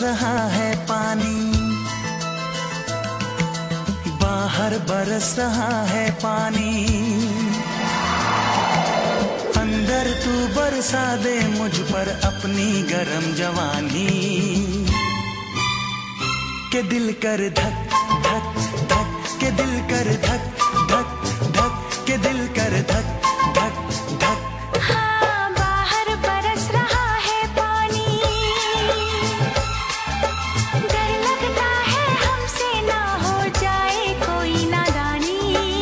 रहा है पानी, बाहर बरस रहा है पानी, अंदर तू बरसा दे मुझ पर अपनी गरम जवानी, के दिल कर धक धक धक, के दिल कर धक धक धक, के दिल कर धक धक धक। हाँ, बाहर बरस रहा है पानी, डर लगता है हमसे ना हो जाए कोई नादानी,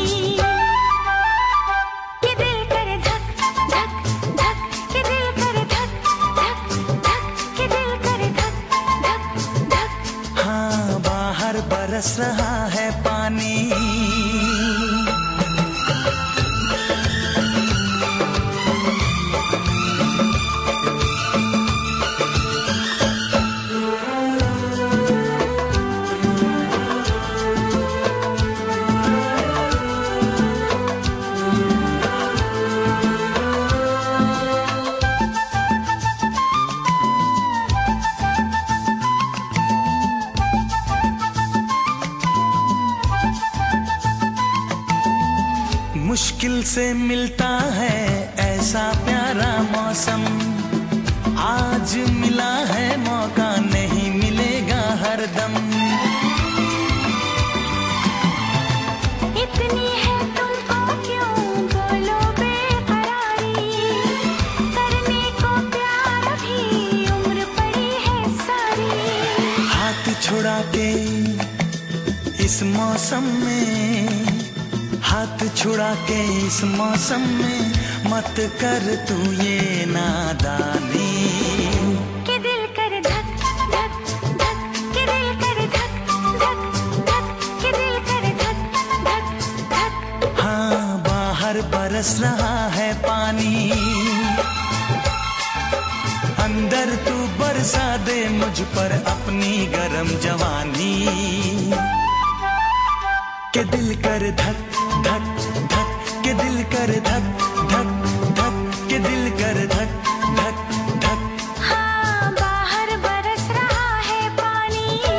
के दिल कर धक धक धक, के दिल कर धक धक धक, के दिल कर धक धक धक। हाँ, बाहर बरस रहा है पानी। मुश्किल से मिलता है ऐसा प्यारा मौसम, आज मिला है मौका नहीं मिलेगा हरदम। इतनी है तुमको क्यों बोलो बेकरारी, करने को प्यार भी उम्र पड़ी है सारी। हाथ छुड़ा के इस मौसम में, हाथ छुड़ा के इस मौसम में मत कर तू ये नादानी, के दिल कर धक धक धक, के दिल कर धक धक धक, के दिल कर धक धक धक। हाँ, बाहर बरस रहा है पानी, अंदर तू बरसा दे मुझ पर अपनी गरम जवानी, के दिल कर धक धक धक, के दिल कर धक धक धक, के दिल कर धक धक धक। हाँ, बाहर बरस रहा है पानी।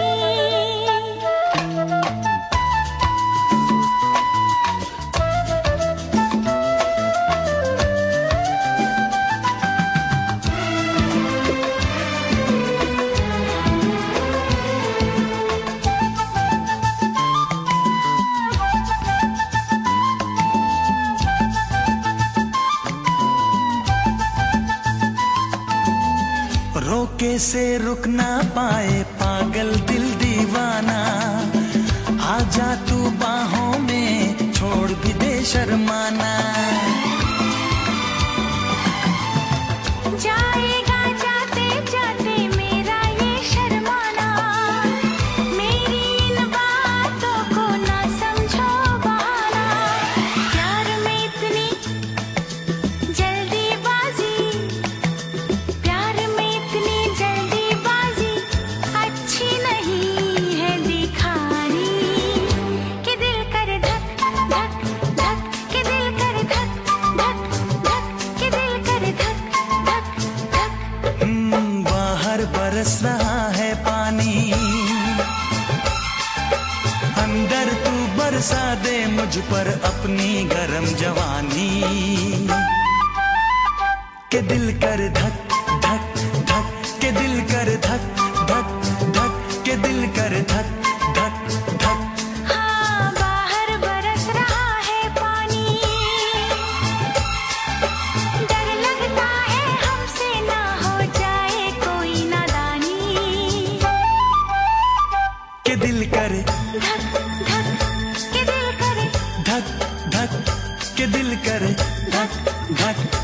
रोके से रुक ना पाए पागल दिल दीवाना, आजा तू बाहों में छोड़ भी दे शर्माना। जाएगा जाते जाते मेरा ये शर्माना, मेरी इन बातों को ना समझो बहाना। प्यार में इतनी जल्दीबाजी, प्यार में इतनी जल्दीबाजी अच्छी नहीं है दिखानी, के दिल कर धक धक धक, के दिल कर धक धक धक, के दिल कर धक धक धक। बाहर बरस रहा है पानी, अंदर तू बरसा दे मुझ पर अपनी गरम जवानी, के दिल कर धक धक धक, के दिल कर धक धक धक, के दिल कर धक धक धक। हाँ, बाहर बरस रहा है पानी, डर लगता है हमसे ना हो जाए कोई नादानी, के दिल कर धक धक, के दिल कर धक धक, के दिल कर धक धक।